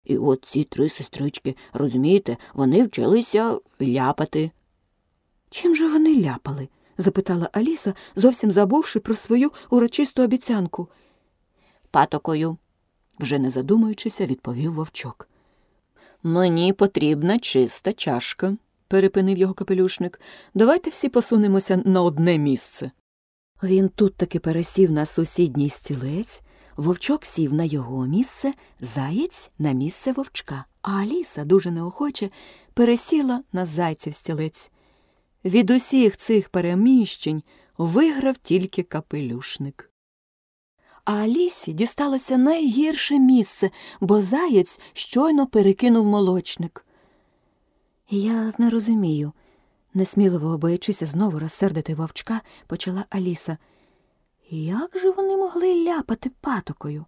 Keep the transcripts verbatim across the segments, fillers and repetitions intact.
І от ці три сестрички, розумієте, вони вчилися ляпати. «Чим же вони ляпали?» – запитала Аліса, зовсім забувши про свою урочисту обіцянку. «Патокою», – вже не задумуючися, відповів вовчок. «Мені потрібна чиста чашка», – перепинив його капелюшник. «Давайте всі посунемося на одне місце». Він тут таки пересів на сусідній стілець, вовчок сів на його місце, заєць на місце вовчка, а Аліса дуже неохоче пересіла на зайців стілець. Від усіх цих переміщень виграв тільки капелюшник. А Алісі дісталося найгірше місце, бо заєць щойно перекинув молочник. «Я не розумію», – несміливо боячися знову розсердити вовчка, почала Аліса. «Як же вони могли ляпати патокою?»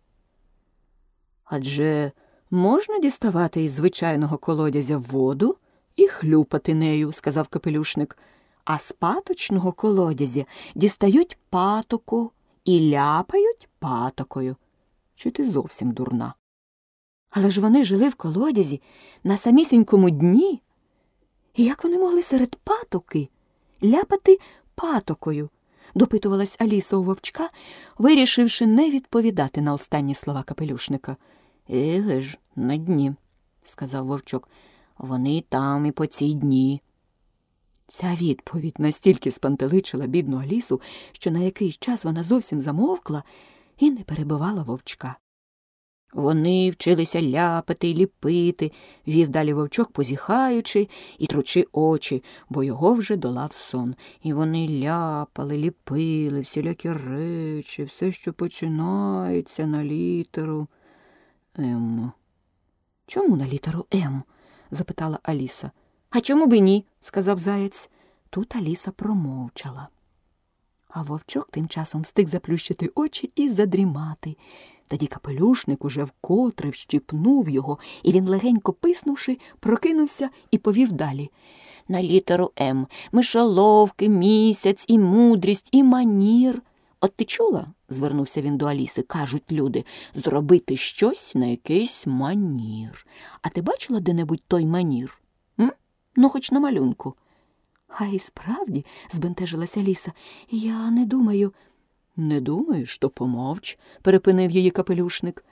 «Адже можна діставати із звичайного колодязя воду і хлюпати нею», – сказав капелюшник. «А з паточного колодязя дістають патоку і ляпають патокою. Чи ти зовсім дурна?» «Але ж вони жили в колодязі на самісінькому дні. І як вони могли серед патоки ляпати патокою?» – допитувалась Аліса у вовчка, вирішивши не відповідати на останні слова капелюшника. «Еге ж, на дні», – сказав вовчок. «Вони там і по цій дні». Ця відповідь настільки спантеличила бідну Алісу, що на якийсь час вона зовсім замовкла і не перебивала вовчка. «Вони вчилися ляпати й ліпити», – вів далі вовчок, позіхаючи і тручи очі, бо його вже долав сон. «І вони ляпали, ліпили всілякі речі, все, що починається на літеру М». «Чому на літеру М?» – запитала Аліса. «А чому б і ні?» – сказав заєць. Тут Аліса промовчала. А вовчок тим часом встиг заплющити очі і задрімати. Тоді капелюшник уже вкотре вщипнув його, і він, легенько писнувши, прокинувся і повів далі. «На літеру М. Мишоловки, місяць, і мудрість, і манір». «От ти чула?» – звернувся він до Аліси. «Кажуть люди, зробити щось на якийсь манір. А ти бачила де-небудь той манір? М? Ну, хоч на малюнку». «А і справді», – збентежилася Аліса, – «я не думаю». «Не думаєш, то помовч», – перепинив її капелюшник.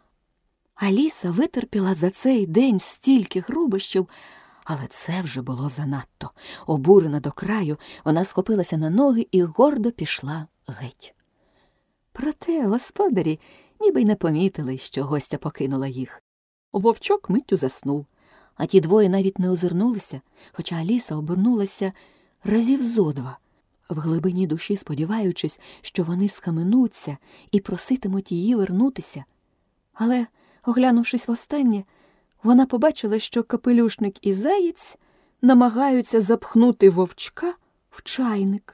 Аліса витерпіла за цей день стільки грубощів, але це вже було занадто. Обурена до краю, вона схопилася на ноги і гордо пішла геть. Проте господарі ніби й не помітили, що гостя покинула їх. Вовчок миттю заснув, а ті двоє навіть не озирнулися, хоча Аліса обернулася разів зо два, в глибині душі сподіваючись, що вони схаменуться і проситимуть її вернутися. Але, оглянувшись востаннє, вона побачила, що капелюшник і заєць намагаються запхнути вовчка в чайник.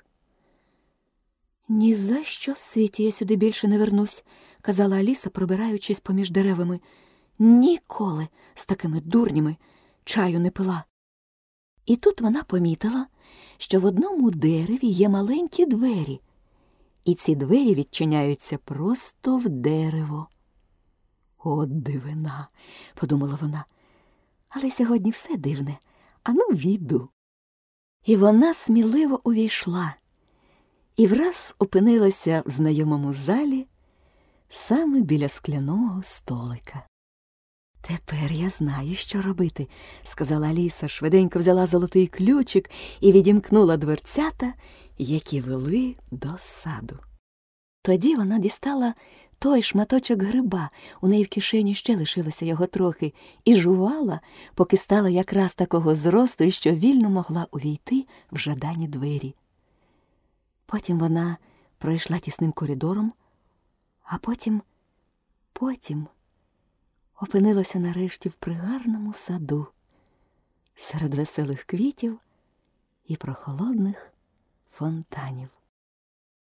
«Ні за що в світі я сюди більше не вернусь», – казала Аліса, пробираючись поміж деревами. «Ніколи з такими дурнями чаю не пила». І тут вона помітила, що в одному дереві є маленькі двері, і ці двері відчиняються просто в дерево. «От дивина», – подумала вона, – «але сьогодні все дивне, ану війду». І вона сміливо увійшла, і враз опинилася в знайомому залі саме біля скляного столика. «Тепер я знаю, що робити», – сказала Аліса, швиденько взяла золотий ключик і відімкнула дверцята, які вели до саду. Тоді вона дістала той шматочок гриба, у неї в кишені ще лишилося його трохи, і жувала, поки стала якраз такого зросту, що вільно могла увійти в жадані двері. Потім вона пройшла тісним коридором, а потім, потім опинилася нарешті в пригарному саду, серед веселих квітів і прохолодних фонтанів.